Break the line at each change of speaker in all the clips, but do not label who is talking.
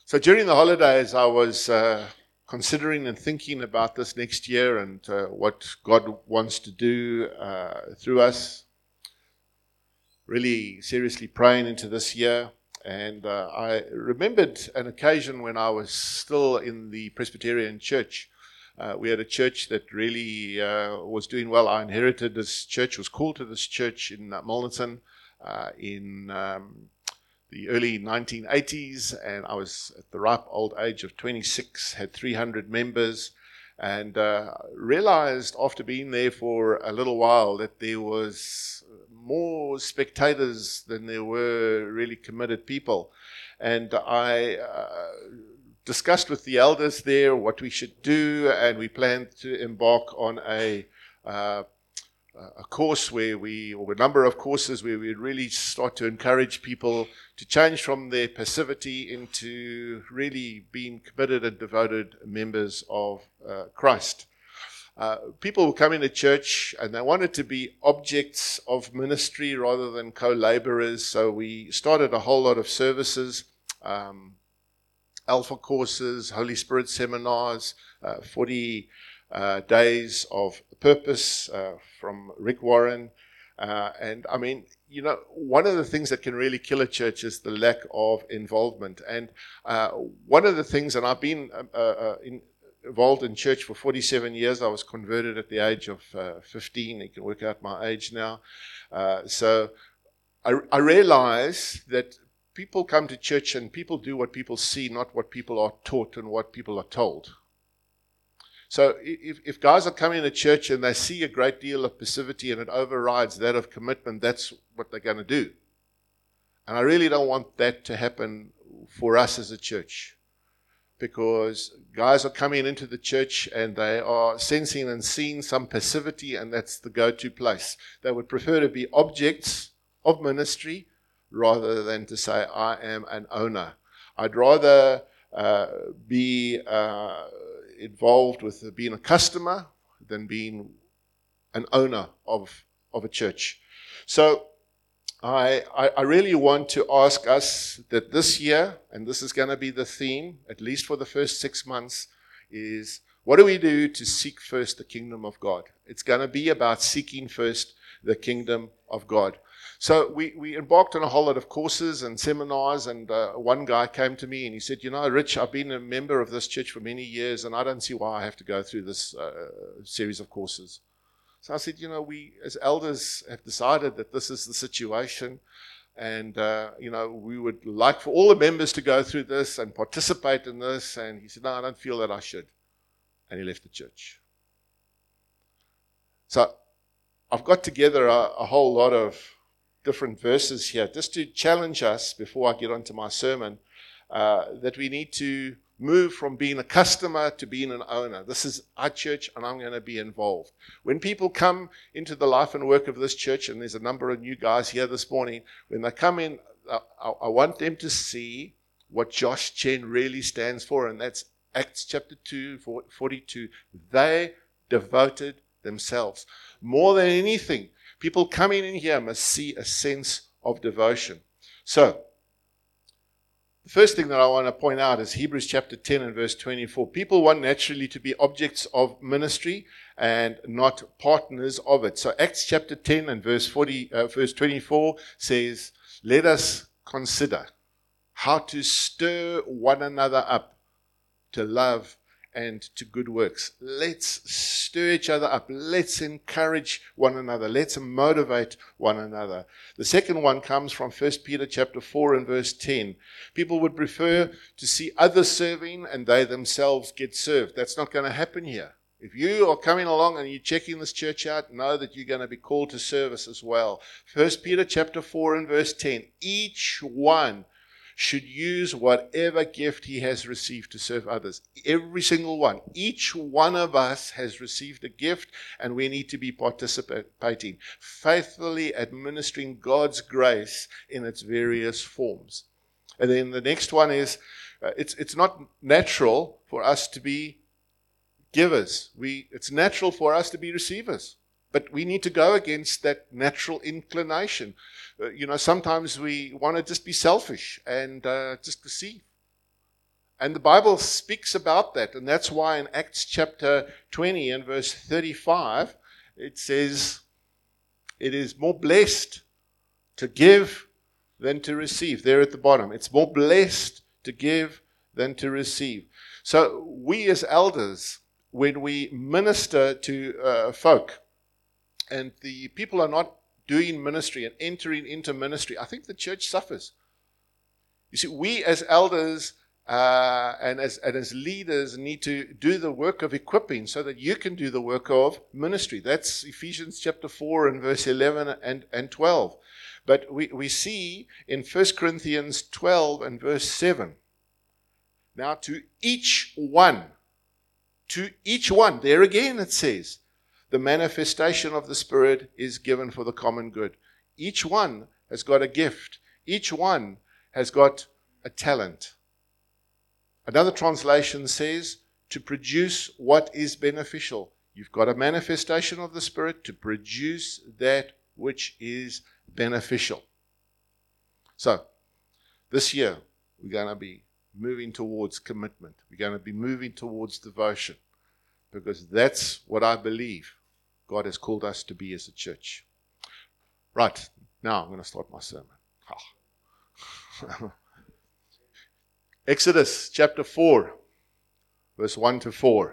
So during the holidays, I was considering and thinking about this next year and what God wants to do through us. Really seriously praying into this year. And I remembered an occasion when I was still in the Presbyterian church. We had a church that really was doing well. I inherited this church, was called to this church in Milnerton in the early 1980s, and I was at the ripe old age of 26, had 300 members, and realized after being there for a little while that there was more spectators than there were really committed people. And I discussed with the elders there what we should do, and we planned to embark on a course or a number of courses where we'd really start to encourage people to change from their passivity into really being committed and devoted members of Christ. People were coming to church and they wanted to be objects of ministry rather than co-laborers, so we started a whole lot of services, Alpha courses, Holy Spirit seminars, 40 days of purpose from Rick Warren. And I mean, you know, one of the things that can really kill a church is the lack of involvement. And one of the things, and I've been involved in church for 47 years. I was converted at the age of 15. You can work out my age now. So I realize that people come to church and people do what people see, not what people are taught and what people are told. So if guys are coming to church and they see a great deal of passivity and it overrides that of commitment, that's what they're going to do. And I really don't want that to happen for us as a church, because guys are coming into the church and they are sensing and seeing some passivity, and that's the go-to place. They would prefer to be objects of ministry rather than to say, I am an owner. I'd rather be involved with being a customer than being an owner of a church. So I really want to ask us that this year, and this is going to be the theme, at least for the first 6 months, is what do we do to seek first the kingdom of God? It's going to be about seeking first the kingdom of God. So we embarked on a whole lot of courses and seminars, and one guy came to me and he said, you know, Rich, I've been a member of this church for many years and I don't see why I have to go through this series of courses. So I said, you know, we as elders have decided that this is the situation, and you know, we would like for all the members to go through this and participate in this. And he said, no, I don't feel that I should. And he left the church. So I've got together a whole lot of different verses here just to challenge us before I get onto my sermon, that we need to move from being a customer to being an owner. This is our church and I'm going to be involved. When people come into the life and work of this church, and there's a number of new guys here this morning, when they come in, I want them to see what Josh Chen really stands for, and that's Acts chapter 2, 42. They devoted themselves. More than anything, people coming in here must see a sense of devotion. So, the first thing that I want to point out is Hebrews chapter 10 and verse 24. People want naturally to be objects of ministry and not partners of it. So Acts chapter 10 and verse 24 says, let us consider how to stir one another up to love and to good works. Let's stir each other up. Let's encourage one another. Let's motivate one another. The second one comes from 1 Peter chapter 4 and verse 10. People would prefer to see others serving and they themselves get served. That's not going to happen here. If you are coming along and you're checking this church out, know that you're going to be called to service as well. 1 Peter chapter 4 and verse 10. Each one should use whatever gift he has received to serve others. Every single one. Each one of us has received a gift, and we need to be participating, faithfully administering God's grace in its various forms. And then the next one is, it's not natural for us to be givers. It's natural for us to be receivers. But we need to go against that natural inclination. Sometimes we want to just be selfish and just receive. And the Bible speaks about that. And that's why in Acts chapter 20 and verse 35, it says, it is more blessed to give than to receive. There at the bottom. It's more blessed to give than to receive. So we as elders, when we minister to folk, and the people are not doing ministry and entering into ministry, I think the church suffers. You see, we as elders and as leaders need to do the work of equipping so that you can do the work of ministry. That's Ephesians chapter 4 and verse 11 and 12. But we see in 1 Corinthians 12 and verse 7, now to each one, there again it says, the manifestation of the Spirit is given for the common good. Each one has got a gift. Each one has got a talent. Another translation says, to produce what is beneficial. You've got a manifestation of the Spirit to produce that which is beneficial. So, this year, we're going to be moving towards commitment. We're going to be moving towards devotion. Because that's what I believe God has called us to be as a church. Right, now I'm going to start my sermon. Exodus chapter 4, verse 1 to 4.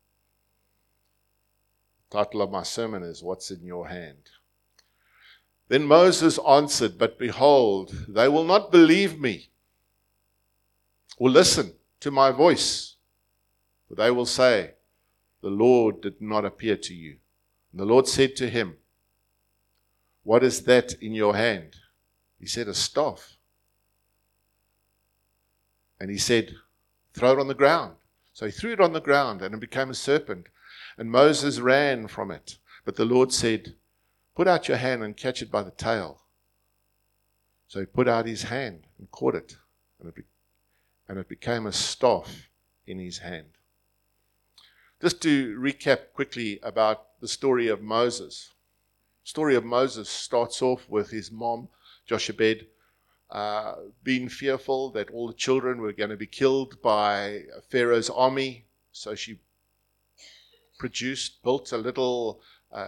The title of my sermon is, What's in Your Hand? Then Moses answered, But behold, they will not believe me or listen to my voice. For they will say, The Lord did not appear to you. And the Lord said to him, What is that in your hand? He said, A staff. And he said, Throw it on the ground. So he threw it on the ground, and it became a serpent. And Moses ran from it. But the Lord said, Put out your hand and catch it by the tail. So he put out his hand and caught it. And it became a staff in his hand. Just to recap quickly about the story of Moses. The story of Moses starts off with his mom, Jochebed, being fearful that all the children were going to be killed by Pharaoh's army. So she built a little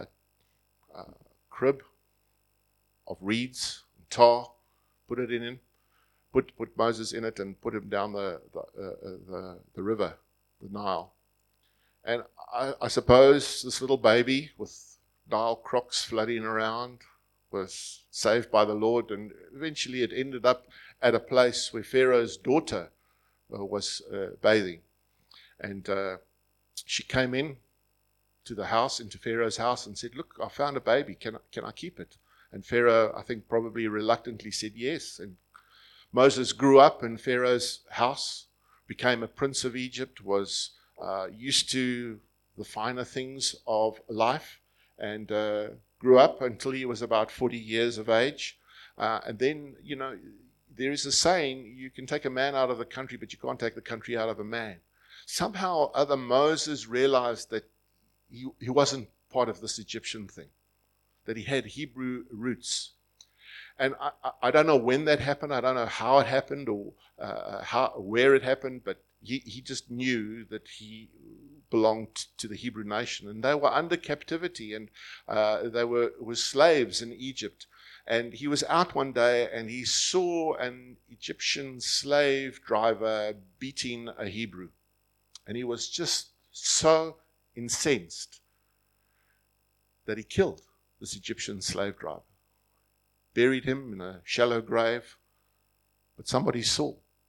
crib of reeds and tar, put it in, put Moses in it, and put him down the river, the Nile. And I suppose this little baby with Nile crocs flooding around was saved by the Lord, and eventually it ended up at a place where Pharaoh's daughter was bathing. And she came in to the house, into Pharaoh's house, and said, Look, I found a baby. Can I keep it? And Pharaoh, I think, probably reluctantly said yes. And Moses grew up in Pharaoh's house, became a prince of Egypt, was used to the finer things of life, and grew up until he was about 40 years of age. And then, there is a saying, you can take a man out of the country, but you can't take the country out of a man. Somehow or other, Moses realized that he wasn't part of this Egyptian thing, that he had Hebrew roots. And I don't know when that happened. I don't know how it happened or where it happened, but he just knew that he belonged to the Hebrew nation, and they were under captivity, and they were slaves in Egypt. And he was out one day, and he saw an Egyptian slave driver beating a Hebrew, and he was just so incensed that he killed this Egyptian slave driver, buried him in a shallow grave, but somebody saw.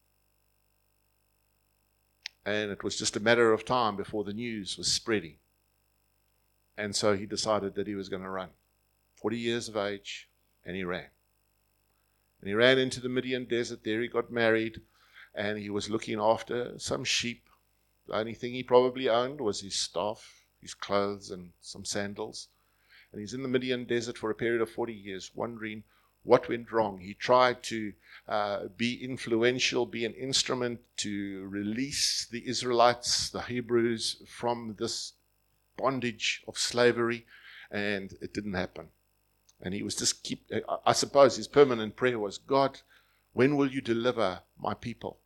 And it was just a matter of time before the news was spreading. And so he decided that he was going to run. 40 years of age, and he ran. And he ran into the Midian desert. There he got married, and he was looking after some sheep. The only thing he probably owned was his staff, his clothes, and some sandals. And he's in the Midian desert for a period of 40 years, wondering what went wrong. He tried to be influential, be an instrument to release the Israelites, the Hebrews, from this bondage of slavery, and it didn't happen. And he was just I suppose his permanent prayer was, God, when will you deliver my people?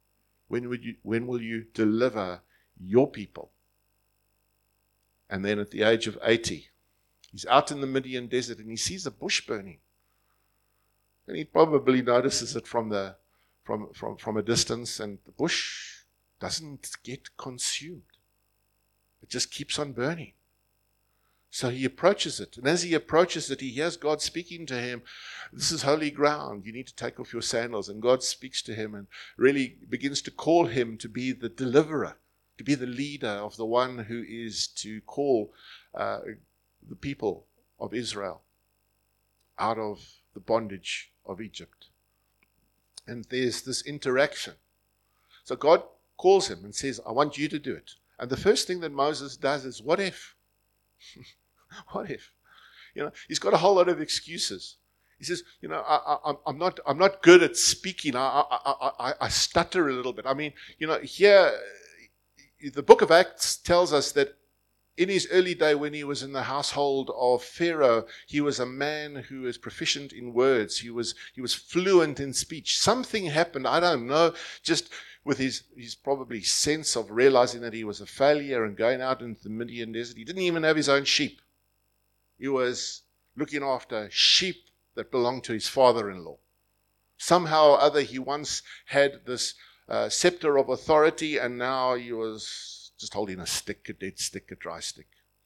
When will you deliver your people? And then at the age of 80, he's out in the Midian desert and he sees a bush burning. And he probably notices it from a distance, and the bush doesn't get consumed. It just keeps on burning. So he approaches it. And as he approaches it, he hears God speaking to him. This is holy ground. You need to take off your sandals. And God speaks to him and really begins to call him to be the deliverer, to be the leader of the one who is to call the people of Israel out of the bondage of Egypt. And there's this interaction. So God calls him and says, I want you to do it. And the first thing that Moses does is, what if? What if? He's got a whole lot of excuses. He says, I'm not good at speaking. I stutter a little bit. I mean, here, the book of Acts tells us that in his early day when he was in the household of Pharaoh, he was a man who was proficient in words. He was fluent in speech. Something happened, I don't know, just with his probably sense of realizing that he was a failure and going out into the Midian desert. He didn't even have his own sheep. He was looking after sheep that belonged to his father-in-law. Somehow or other, he once had this scepter of authority, and now he was just holding a stick, a dead stick, a dry stick.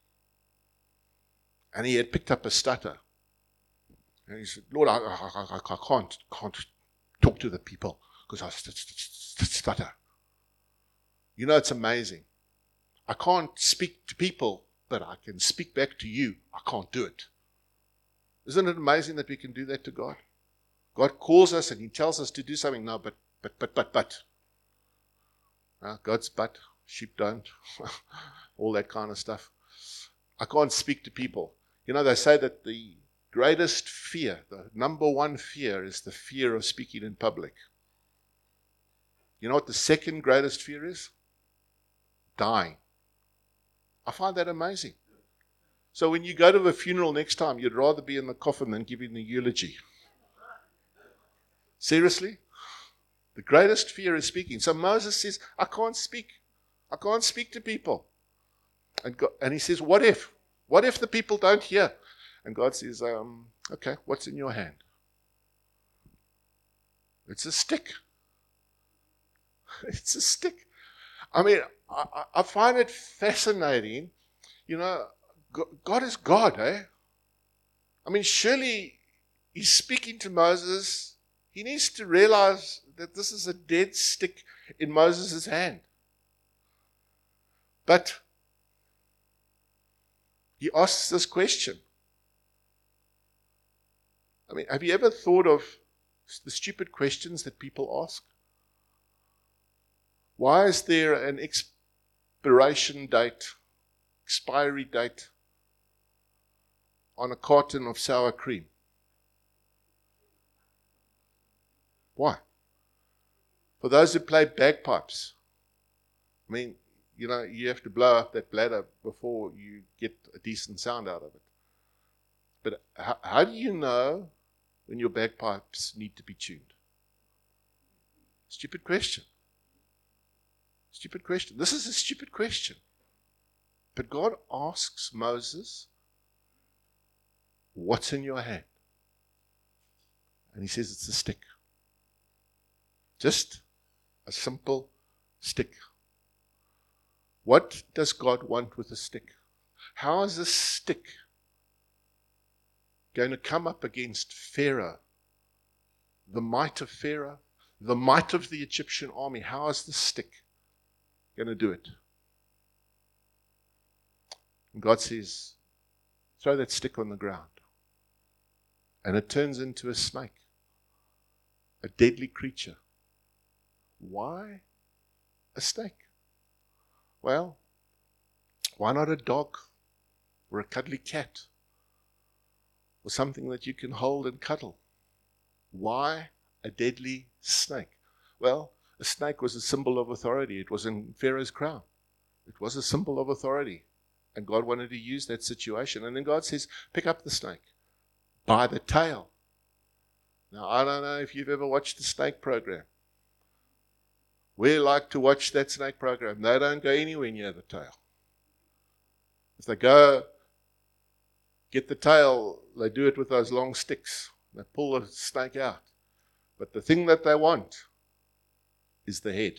And he had picked up a stutter. And he said, Lord, I can't talk to the people because I stutter. It's amazing. I can't speak to people, but I can speak back to you. I can't do it. Isn't it amazing that we can do that to God? God calls us and he tells us to do something. No, but. God's but, sheep don't. All that kind of stuff. I can't speak to people. They say that the greatest fear, the number one fear, is the fear of speaking in public. You know what the second greatest fear is? Dying. I find that amazing. So when you go to a funeral next time, you'd rather be in the coffin than giving the eulogy. Seriously? The greatest fear is speaking. So Moses says, I can't speak. I can't speak to people. And he says, what if? What if the people don't hear? And God says, okay, what's in your hand? It's a stick. It's a stick. I mean, I find it fascinating. God is God, eh? I mean, surely he's speaking to Moses. He needs to realize that this is a dead stick in Moses' hand. But he asks this question. I mean, have you ever thought of the stupid questions that people ask? Why is there an expiry date on a carton of sour cream? Why? For those who play bagpipes, I mean, you have to blow up that bladder before you get a decent sound out of it. But how do you know when your bagpipes need to be tuned? Stupid question. Stupid question. This is a stupid question. But God asks Moses, what's in your hand? And he says it's a stick. Just a simple stick. What does God want with a stick? How is this stick going to come up against Pharaoh? The might of Pharaoh, the might of the Egyptian army. How is the stick going to do it? And God says, throw that stick on the ground. And it turns into a snake, a deadly creature. Why a snake? Well, why not a dog or a cuddly cat or something that you can hold and cuddle? Why a deadly snake? Well, a snake was a symbol of authority. It was in Pharaoh's crown. It was a symbol of authority. And God wanted to use that situation. And then God says, pick up the snake by the tail. Now, I don't know if you've ever watched the snake program. We like to watch that snake program. They don't go anywhere near the tail. If they go get the tail, they do it with those long sticks. They pull the snake out. But the thing that they want is the head.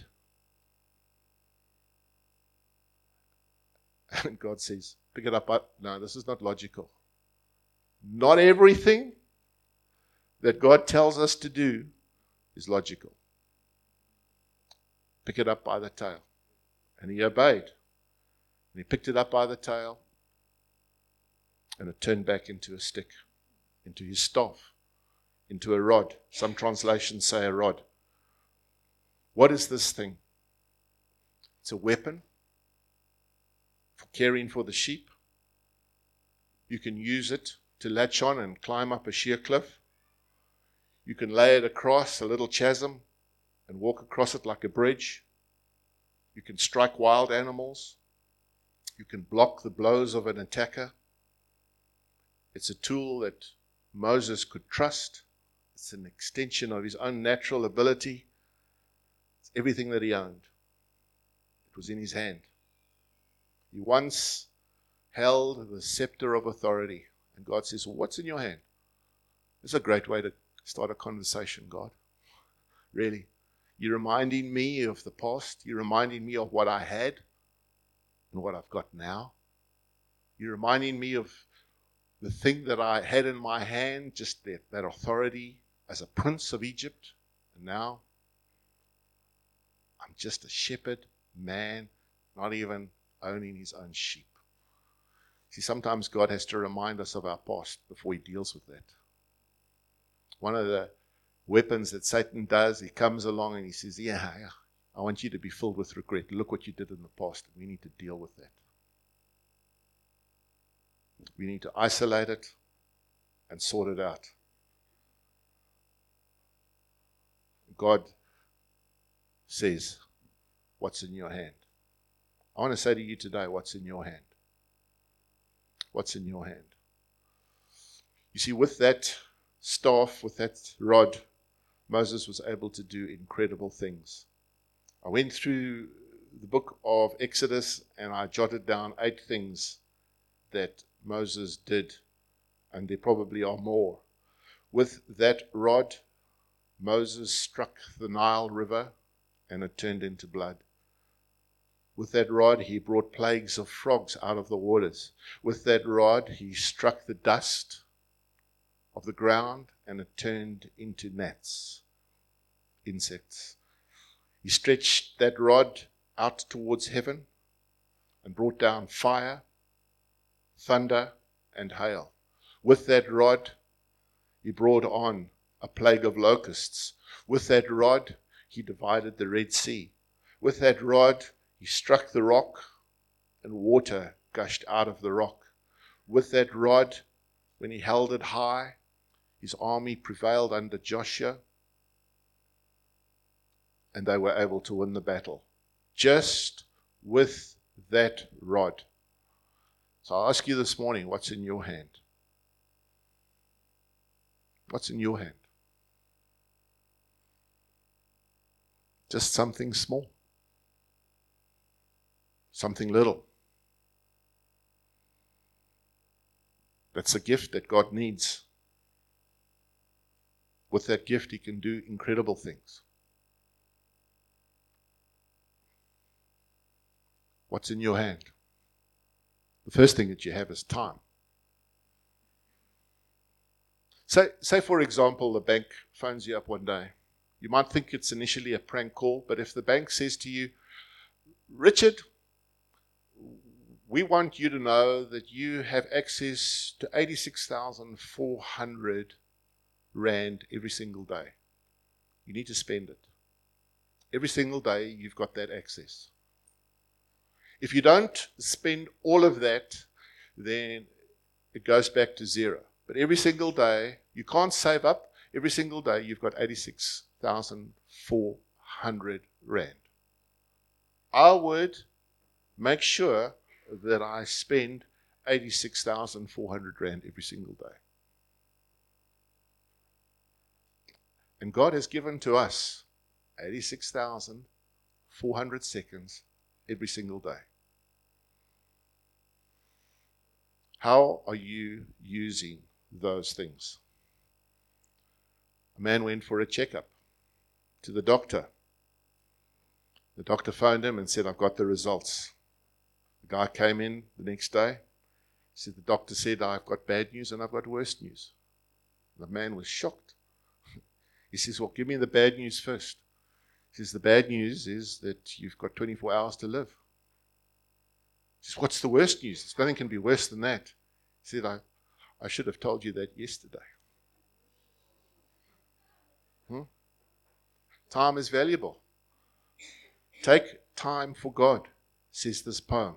And God says, pick it up. No, this is not logical. Not everything that God tells us to do is logical. Pick it up by the tail. And he obeyed. And he picked it up by the tail, and it turned back into a stick, into his staff, into a rod. Some translations say a rod. What is this thing? It's a weapon for caring for the sheep. You can use it to latch on and climb up a sheer cliff. You can lay it across a little chasm and walk across it like a bridge. You can strike wild animals. You can block the blows of an attacker. It's a tool that Moses could trust. It's an extension of his own natural ability. It's everything that he owned. It was in his hand. He once held the scepter of authority. And God says, well, what's in your hand? It's a great way to start a conversation, God. Really. You're reminding me of the past. You're reminding me of what I had and what I've got now. You're reminding me of the thing that I had in my hand, just that authority as a prince of Egypt. And now I'm just a shepherd man, not even owning his own sheep. See, sometimes God has to remind us of our past before he deals with that. One of the weapons that Satan does, he comes along and he says, yeah, I want you to be filled with regret. Look what you did in the past. We need to deal with that. We need to isolate it and sort it out. God says, what's in your hand? I want to say to you today, what's in your hand? What's in your hand? You see, with that staff, with that rod, Moses was able to do incredible things. I went through the book of Exodus and I jotted down 8 things that Moses did, and there probably are more. With that rod, Moses struck the Nile River and it turned into blood. With that rod, he brought plagues of frogs out of the waters. With that rod, he struck the dust of the ground and it turned into gnats, insects. He stretched that rod out towards heaven and brought down fire, thunder, and hail. With that rod, he brought on a plague of locusts. With that rod, he divided the Red Sea. With that rod, he struck the rock, and water gushed out of the rock. With that rod, when he held it high, his army prevailed under Joshua, and they were able to win the battle. Just with that rod. So I ask you this morning, what's in your hand? What's in your hand? Just something small. Something little. That's a gift that God needs. With that gift, he can do incredible things. What's in your hand? The first thing that you have is time. Say for example, the bank phones you up one day. You might think it's initially a prank call, but if the bank says to you, Richard, we want you to know that you have access to 86,400 Rand every single day. You need to spend it. Every single day you've got that access. If you don't spend all of that, then it goes back to zero. But every single day, you can't save up. Every single day you've got 86,400 Rand. I would make sure that I spend 86,400 Rand every single day. And God has given to us 86,400 400 seconds every single day. How are you using those things? A man went for a checkup to the doctor. The doctor phoned him and said, I've got the results. The guy came in the next day. He said, the doctor said, I've got bad news and I've got worse news. The man was shocked. He says, well, give me the bad news first. He says, the bad news is that you've got 24 hours to live. He says, what's the worst news? Nothing can be worse than that. He said, I should have told you that yesterday. Time is valuable. Take time for God, says this poem.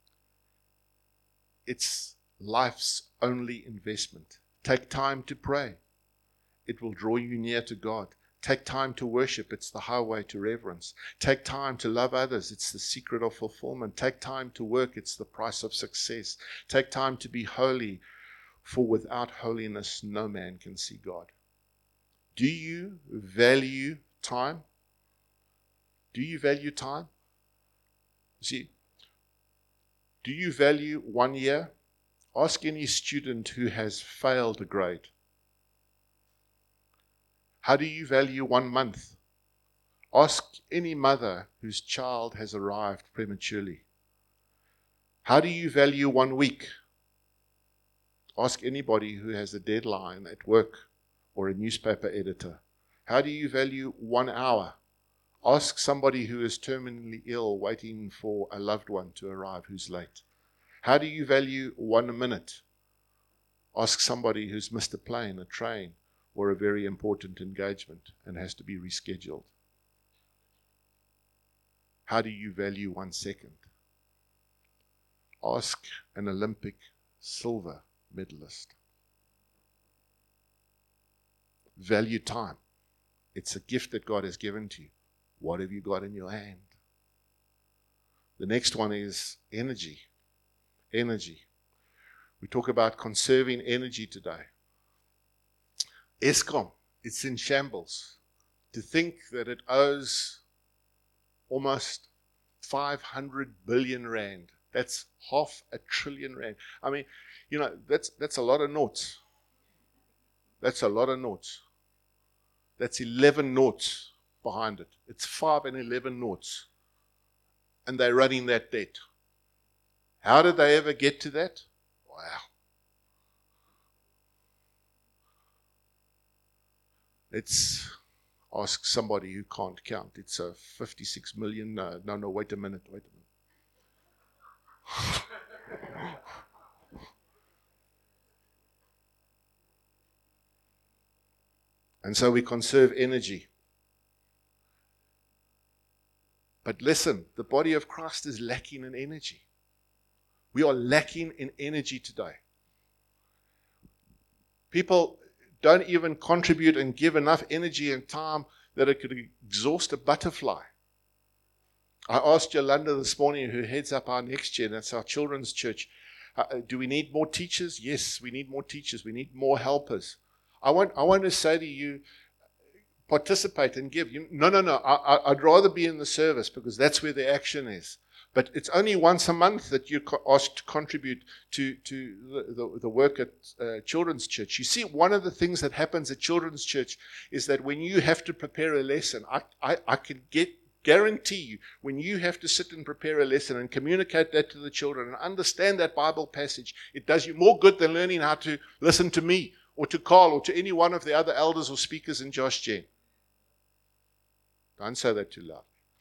It's life's only investment. Take time to pray. It will draw you near to God. Take time to worship. It's the highway to reverence. Take time to love others. It's the secret of fulfillment. Take time to work. It's the price of success. Take time to be holy, for without holiness no man can see God. Do you value time? Do you value time? See, do you value 1 year? Ask any student who has failed a grade. How do you value 1 month? Ask any mother whose child has arrived prematurely. How do you value 1 week? Ask anybody who has a deadline at work or a newspaper editor. How do you value 1 hour? Ask somebody who is terminally ill waiting for a loved one to arrive who's late. How do you value 1 minute? Ask somebody who's missed a plane, a train, or a very important engagement and has to be rescheduled. How do you value 1 second? Ask an Olympic silver medalist. Value time. It's a gift that God has given to you. What have you got in your hand? The next one is energy. Energy. We talk about conserving energy today. Eskom, it's in shambles. To think that it owes almost 500 billion rand. That's R500 billion. I mean, that's a lot of noughts. That's a lot of noughts. That's 11 noughts behind it. It's 5 and 11 noughts. And they're running that debt. How did they ever get to that? Wow. Let's ask somebody who can't count. It's a 56 million. No, wait a minute. And so we conserve energy. But listen, the body of Christ is lacking in energy. We are lacking in energy today. People don't even contribute and give enough energy and time that it could exhaust a butterfly. I asked Yolanda this morning, who heads up our Next Gen, that's our children's church, do we need more teachers? Yes, we need more teachers. We need more helpers. I want to say to you, participate and give. No. I'd rather be in the service because that's where the action is. But it's only once a month that you're asked to contribute to the work at children's church. You see, one of the things that happens at children's church is that when you have to prepare a lesson, I can guarantee you, when you have to sit and prepare a lesson and communicate that to the children and understand that Bible passage, it does you more good than learning how to listen to me or to Carl or to any one of the other elders or speakers in Josh Gen. Don't say that too loud.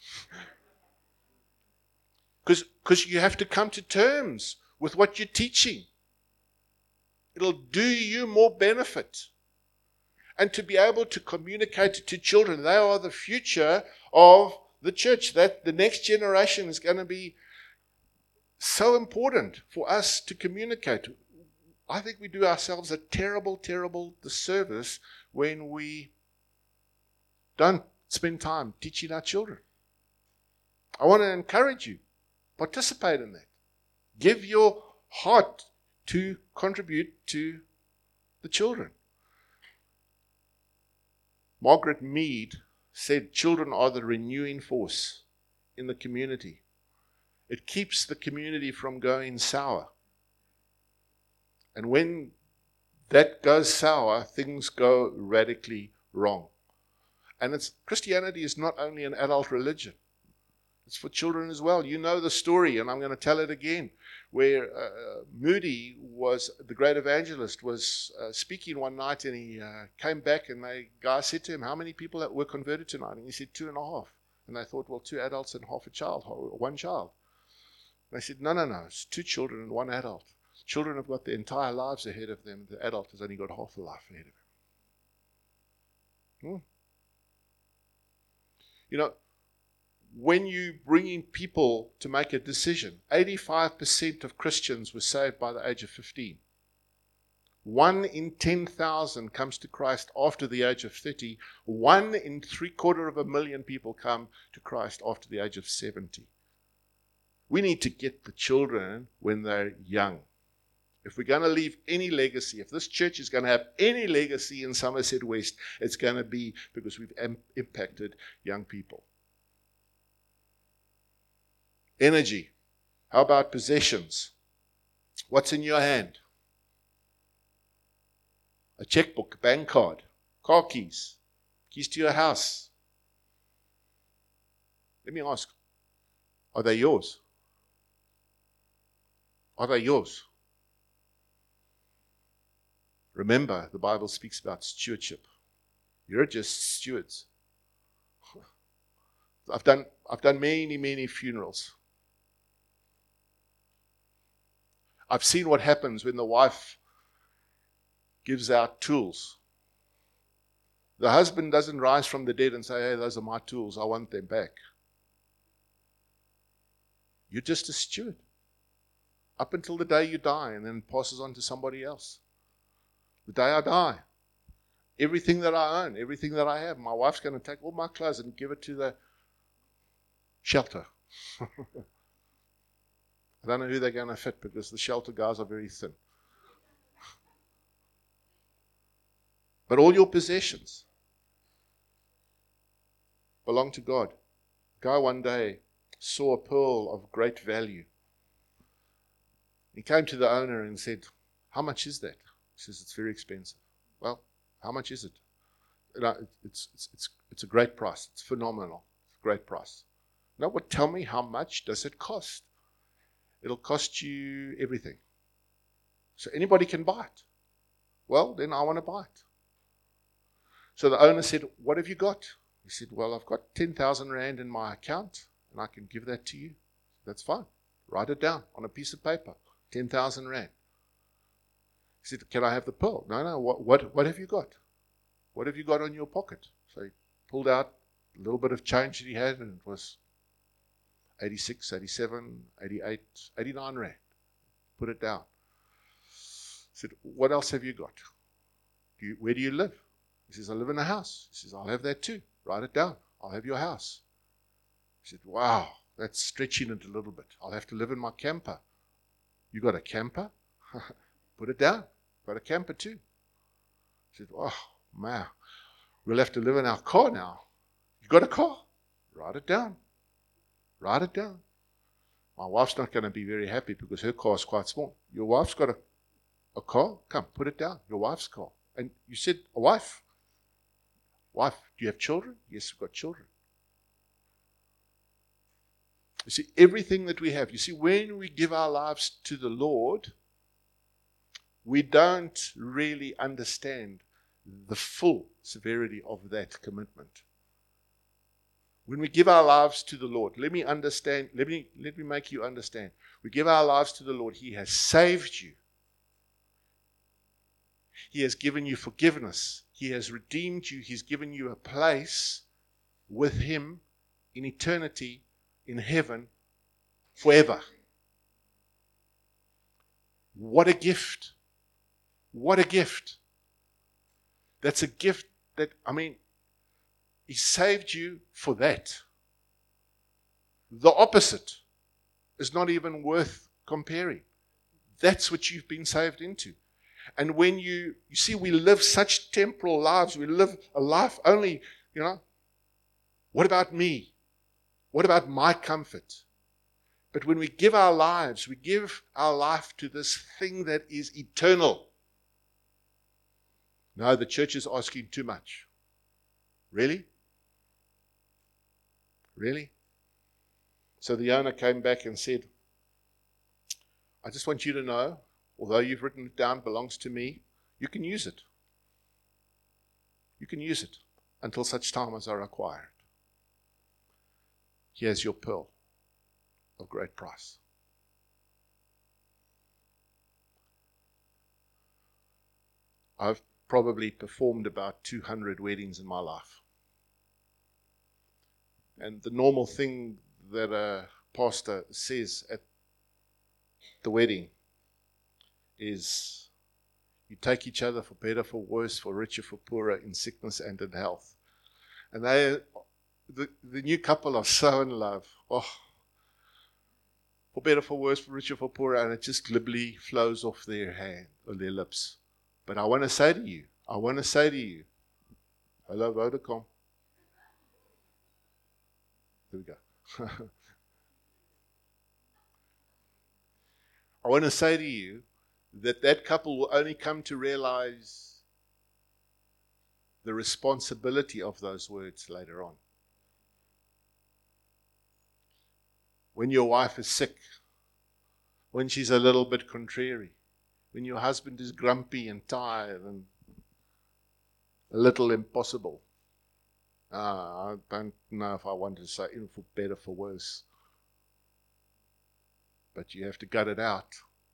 Because you have to come to terms with what you're teaching. It'll do you more benefit. And to be able to communicate to children, they are the future of the church. That the next generation is going to be so important for us to communicate. I think we do ourselves a terrible, terrible disservice when we don't spend time teaching our children. I want to encourage you. Participate in that. Give your heart to contribute to the children. Margaret Mead said children are the renewing force in the community. It keeps the community from going sour. And when that goes sour, things go radically wrong. And Christianity is not only an adult religion. It's for children as well. You know the story, and I'm going to tell it again, where Moody, the great evangelist, was speaking one night, and he came back, and the guy said to him, how many people were converted tonight? And he said, 2.5. And they thought, well, 2 adults and half a child, 1 child. And they said, no, it's 2 children and 1 adult. Children have got their entire lives ahead of them. The adult has only got half a life ahead of him. You know, when you bring in people to make a decision, 85% of Christians were saved by the age of 15. 1 in 10,000 comes to Christ after the age of 30. 1 in 750,000 people come to Christ after the age of 70. We need to get the children when they're young. If we're going to leave any legacy, if this church is going to have any legacy in Somerset West, it's going to be because we've impacted young people. Energy. How about possessions? What's in your hand? A checkbook, a bank card, car keys, keys to your house. Let me ask, are they yours? Are they yours? Remember, the Bible speaks about stewardship. You're just stewards. I've done many funerals. I've seen what happens when the wife gives out tools. The husband doesn't rise from the dead and say, hey, those are my tools, I want them back. You're just a steward. Up until the day you die, and then it passes on to somebody else. The day I die, everything that I own, everything that I have, my wife's going to take all my clothes and give it to the shelter. I don't know who they're going to fit because the shelter guys are very thin. But all your possessions belong to God. A guy one day saw a pearl of great value. He came to the owner and said, how much is that? He says, it's very expensive. Well, how much is it? It's a great price. It's phenomenal. It's a great price. Now, tell me, how much does it cost? It'll cost you everything. So anybody can buy it. Well, then I want to buy it. So the owner said, what have you got? He said, well, I've got 10,000 rand in my account, and I can give that to you. That's fine. Write it down on a piece of paper. 10,000 rand. He said, can I have the pearl? No, what have you got? What have you got on your pocket? So he pulled out a little bit of change that he had, and it was 86, 87, 88, 89 rand. Put it down. He said, what else have you got? Where do you live? He says, I live in a house. He says, I'll have that too. Write it down. I'll have your house. He said, wow, that's stretching it a little bit. I'll have to live in my camper. You got a camper? Put it down. Got a camper too. He said, oh, man, we'll have to live in our car now. You got a car? Write it down. Write it down. My wife's not going to be very happy because her car is quite small. Your wife's got a car? Come, put it down. Your wife's car. And you said, a wife? Wife, do you have children? Yes, we've got children. You see, everything that we have, you see, when we give our lives to the Lord, we don't really understand the full severity of that commitment. When we give our lives to the Lord, let me make you understand. We give our lives to the Lord. He has saved you. He has given you forgiveness. He has redeemed you. He's given you a place with Him in eternity, in heaven, forever. What a gift. What a gift. That's a gift that, He saved you for that. The opposite is not even worth comparing. That's what you've been saved into. And when you see, we live such temporal lives. We live a life only, what about me? What about my comfort? But when we give our lives, we give our life to this thing that is eternal. No, the church is asking too much. Really? Really? So the owner came back and said, I just want you to know, although you've written it down, belongs to me, you can use it. You can use it until such time as I require it. Here's your pearl of great price. I've probably performed about 200 weddings in my life. And the normal thing that a pastor says at the wedding is, you take each other for better, for worse, for richer, for poorer, in sickness and in health. And the new couple are so in love. Oh, for better, for worse, for richer, for poorer, and it just glibly flows off their hand or their lips. But I want to say to you, hello Vodacom. There we go. I want to say to you that couple will only come to realize the responsibility of those words later on. When your wife is sick, when she's a little bit contrary, when your husband is grumpy and tired and a little impossible. I don't know if I want to say even for better, for worse. But you have to gut it out.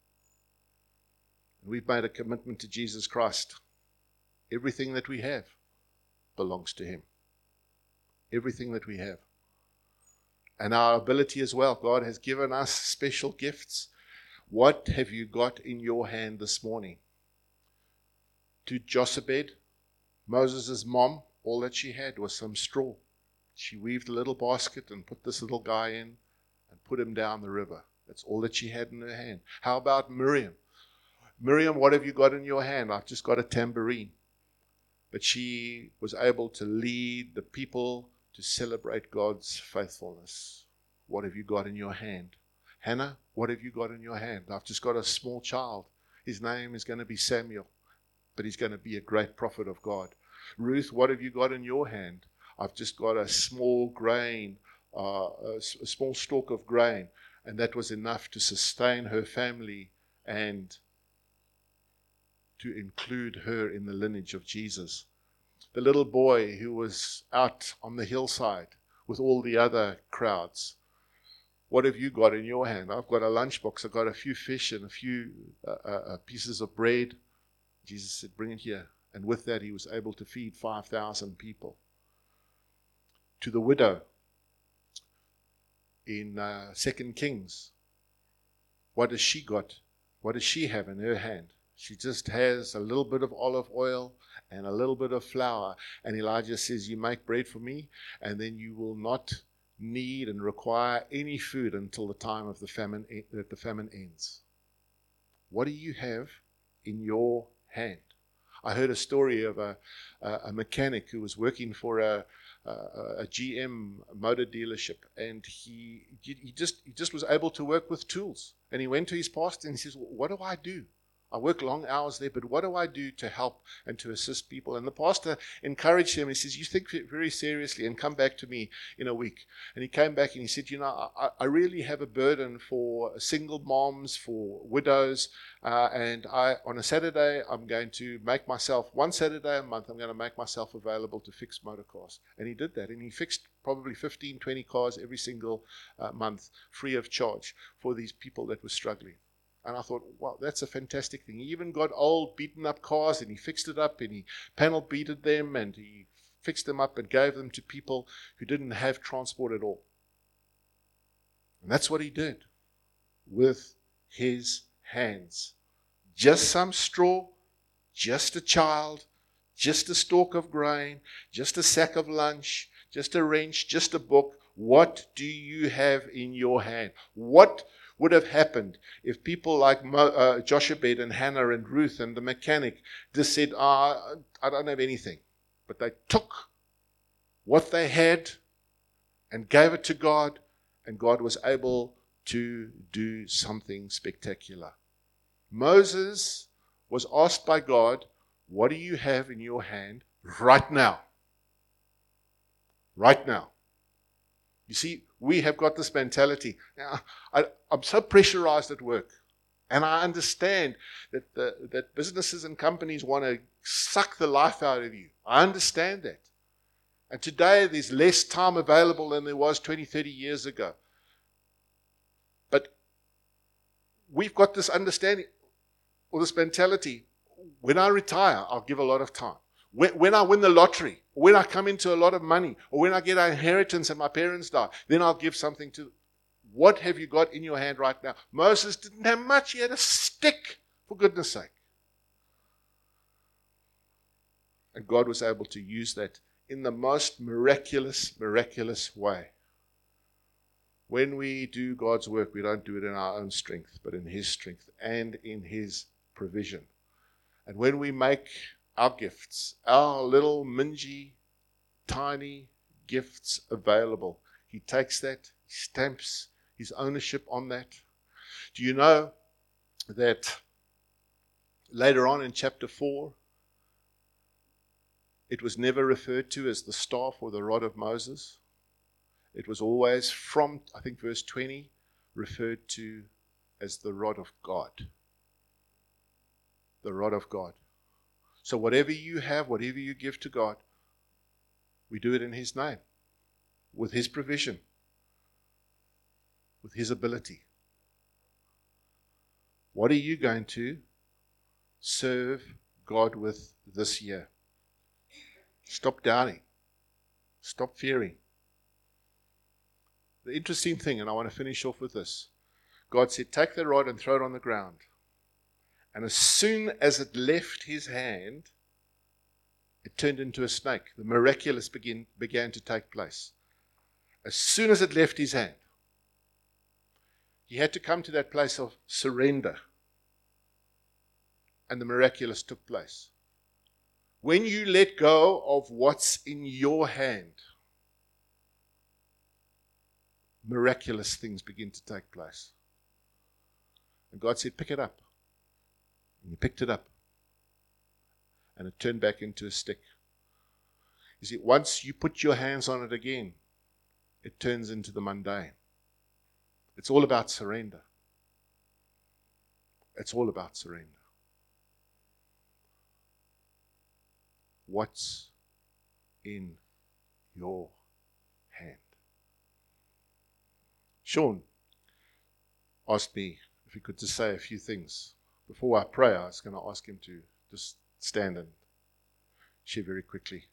We've made a commitment to Jesus Christ. Everything that we have belongs to Him. Everything that we have. And our ability as well. God has given us special gifts. What have you got in your hand this morning? To Jochebed, Moses' mom, all that she had was some straw. She weaved a little basket and put this little guy in and put him down the river. That's all that she had in her hand. How about Miriam? Miriam, what have you got in your hand? I've just got a tambourine. But she was able to lead the people to celebrate God's faithfulness. What have you got in your hand? Hannah, what have you got in your hand? I've just got a small child. His name is going to be Samuel, but he's going to be a great prophet of God. Ruth, what have you got in your hand? I've just got a small grain, a small stalk of grain, and that was enough to sustain her family and to include her in the lineage of Jesus. The little boy who was out on the hillside with all the other crowds. What have you got in your hand? I've got a lunchbox. I've got a few fish and a few pieces of bread. Jesus said, bring it here. And with that, he was able to feed 5,000 people. To the widow in 2 Kings, what has she got? What does she have in her hand? She just has a little bit of olive oil and a little bit of flour. And Elijah says, you make bread for me, and then you will not need and require any food until the time of the famine ends. What do you have in your hand? I heard a story of a mechanic who was working for a GM motor dealership, and he just was able to work with tools. And he went to his pastor and he says, what do I do? I work long hours there, but what do I do to help and to assist people? And the pastor encouraged him. He says, you think very seriously and come back to me in a week. And he came back and he said, I really have a burden for single moms, for widows. And on a Saturday, I'm going to make myself, one Saturday a month, I'm going to make myself available to fix motor cars. And he did that. And he fixed probably 15, 20 cars every single month, free of charge for these people that were struggling. And I thought, wow, that's a fantastic thing. He even got old, beaten up cars and he fixed it up and he panel beated them and he fixed them up and gave them to people who didn't have transport at all. And that's what he did with his hands. Just some straw, just a child, just a stalk of grain, just a sack of lunch, just a wrench, just a book. What do you have in your hand? What would have happened if people like Jochebed and Hannah and Ruth and the mechanic just said, I don't have anything. But they took what they had and gave it to God, and God was able to do something spectacular. Moses was asked by God, what do you have in your hand right now? Right now. You see, we have got this mentality. Now, I'm so pressurized at work, and I understand that businesses and companies want to suck the life out of you. I understand that. And today there's less time available than there was 20, 30 years ago. But we've got this understanding, or this mentality. When I retire, I'll give a lot of time. When I win the lottery, when I come into a lot of money, or when I get an inheritance and my parents die, then I'll give something to. What have you got in your hand right now? Moses didn't have much. He had a stick, for goodness sake. And God was able to use that in the most miraculous way. When we do God's work, we don't do it in our own strength, but in His strength and in His provision. And when we make our gifts, our little mingy, tiny gifts available, He takes that, He stamps His ownership on that. Do you know that later on in chapter 4, it was never referred to as the staff or the rod of Moses? It was always from, I think, verse 20, referred to as the rod of God. The rod of God. So whatever you have, whatever you give to God, we do it in His name, with His provision, with His ability. What are you going to serve God with this year? Stop doubting. Stop fearing. The interesting thing, and I want to finish off with this, God said, take the rod and throw it on the ground. And as soon as it left His hand, it turned into a snake. The miraculous began to take place. As soon as it left His hand, He had to come to that place of surrender. And the miraculous took place. When you let go of what's in your hand, miraculous things begin to take place. And God said, pick it up. And He picked it up. And it turned back into a stick. You see, once you put your hands on it again, it turns into the mundane. It's all about surrender. It's all about surrender. What's in your hand? Sean asked me if he could just say a few things. Before I pray, I was going to ask him to just stand and share very quickly.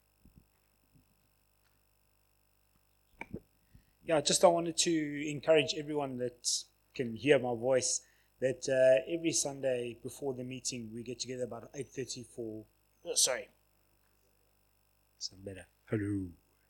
Yeah, I wanted to encourage everyone that can hear my voice that every Sunday before the meeting we get together about 8:30 for. Oh, sorry. Some better. Hello.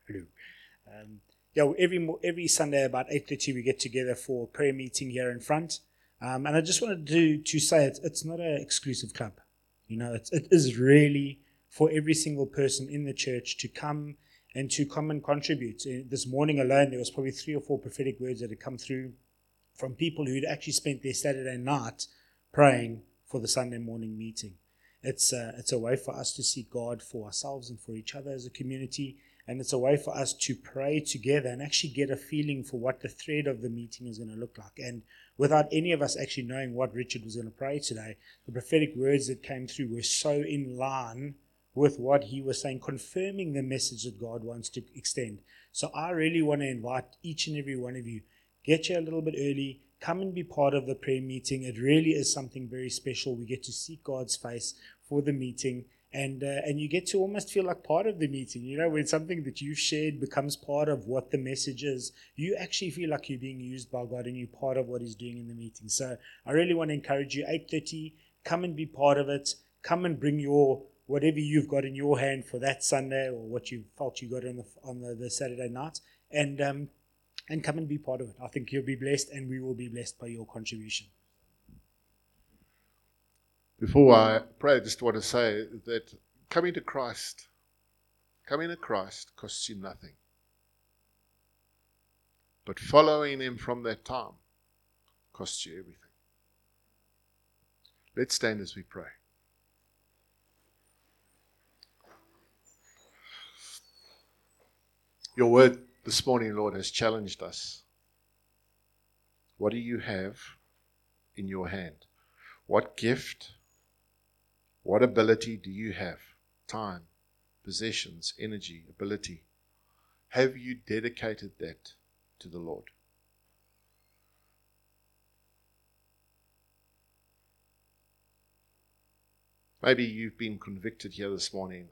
Every Sunday about 8:30 we get together for a prayer meeting here in front. And I just wanted to say it's not an exclusive club. You know, it is really for every single person in the church to come and contribute. This morning alone, there was probably 3 or 4 prophetic words that had come through from people who'd actually spent their Saturday night praying for the Sunday morning meeting. It's a way for us to seek God for ourselves and for each other as a community, and it's a way for us to pray together and actually get a feeling for what the thread of the meeting is going to look like. And without any of us actually knowing what Richard was going to pray today, the prophetic words that came through were so in line with what he was saying, confirming the message that God wants to extend. So I really want to invite each and every one of you, get here a little bit early, come and be part of the prayer meeting. It really is something very special. We get to seek God's face for the meeting, and you get to almost feel like part of the meeting. You know, when something that you've shared becomes part of what the message is, you actually feel like you're being used by God and you're part of what He's doing in the meeting. So I really want to encourage you, 8:30, come and be part of it. Come and bring your whatever you've got in your hand for that Sunday, or what you felt you got on the Saturday night, and come and be part of it. I think you'll be blessed, and we will be blessed by your contribution.
Before I pray, I just want to say that coming to Christ costs you nothing. But following him from that time costs you everything. Let's stand as we pray. Your word this morning, Lord, has challenged us. What do you have in your hand? What gift, what ability do you have? Time, possessions, energy, ability. Have you dedicated that to the Lord? Maybe you've been convicted here this morning.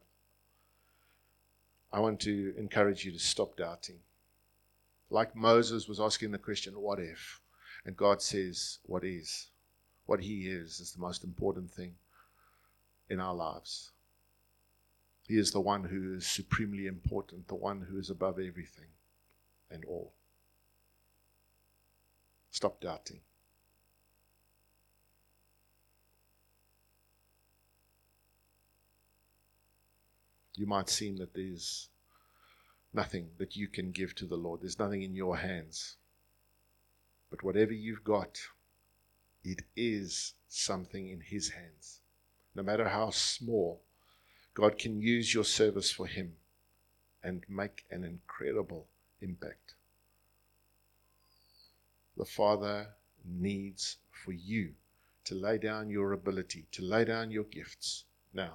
I want to encourage you to stop doubting. Like Moses was asking the question, what if? And God says, what is? What he is the most important thing in our lives. He is the one who is supremely important, the one who is above everything and all. Stop doubting. You might seem that there's nothing that you can give to the Lord. There's nothing in your hands. But whatever you've got, it is something in his hands. No matter how small, God can use your service for him and make an incredible impact. The Father needs for you to lay down your ability, to lay down your gifts now.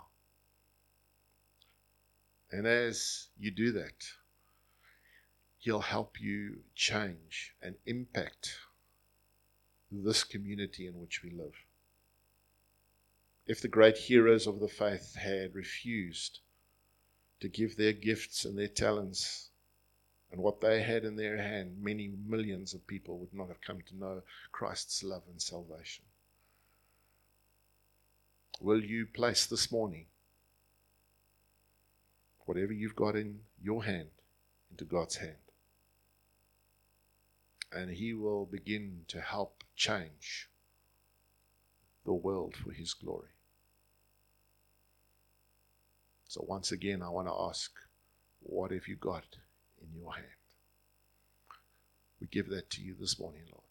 And as you do that, he'll help you change and impact this community in which we live. If the great heroes of the faith had refused to give their gifts and their talents and what they had in their hand, many millions of people would not have come to know Christ's love and salvation. Will you place this morning whatever you've got in your hand into God's hand? And he will begin to help change the world for his glory. So once again, I want to ask, what have you got in your hand? We give that to you this morning, Lord.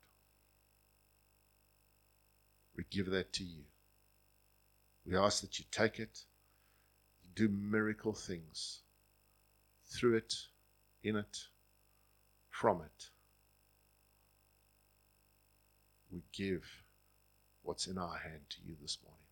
We give that to you. We ask that you take it, you do miracle things through it, in it, from it. We give what's in our hand to you this morning.